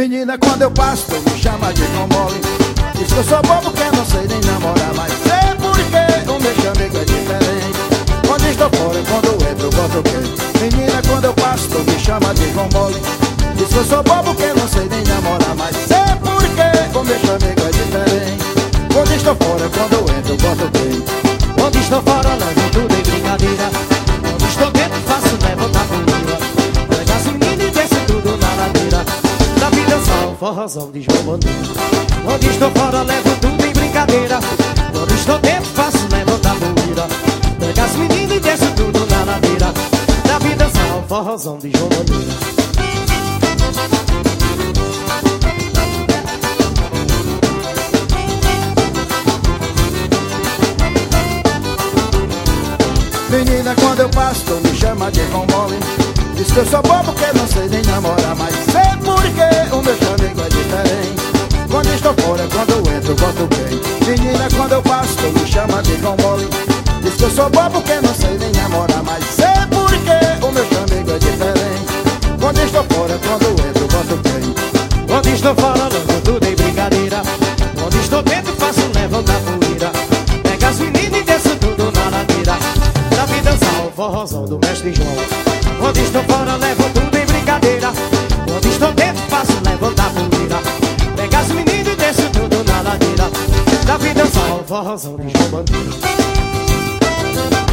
Menina, quando eu passo, tu me chama de pão mole. Diz que eu sou bobo, que não sei nem namorar. Mas sei porque o meu chamego é diferente. Quando estou fora, quando entro, boto o quê? Menina, quando eu passo, tu me chama de pão mole. Diz que eu sou bobo, que não sei nem namorar. Mas sei porque o meu chamego é diferente. Quando estou fora, quando entro, boto o quê? Quando estou fora, levo tudo em brincadeira. Quando estou dentro, faço levantar poeira. Pega as meninas e desce tudo na ladeira. Da vida só o forrozão de João Bandeira. Quando estou fora, levo tudo em brincadeira. Quando estou dentro, faço levantar poeira. Pega as meninas e desce tudo na ladeira. Da vida só o forrozão de João Bandeira. Menina, quando eu passo, tu me chama de pão mole. Diz que eu sou bobo, que não sei nem namorar. Mas sei porque o meu chamego é diferente. Quando estou fora, quando eu entro, boto bem. Menina, quando eu passo, tu me chama de pão mole. Diz que eu sou bobo, que não sei nem namorar. Mas sei porque o meu chamego é diferente. Quando estou fora, quando eu entro, boto bem. Quando estou fora, levo tudo em brincadeira. Quando estou dentro, faço levantar poeira. Pega as meninas e desço tudo na ladeira. Da vida dançar o forrozão do mestre João. Quando estou fora, levo tudo em brincadeira. Quando estou dentro, faço levantar poeira. Pega as meninas e desço tudo na ladeira. Da vida dançar o forrozão de João Bandeira.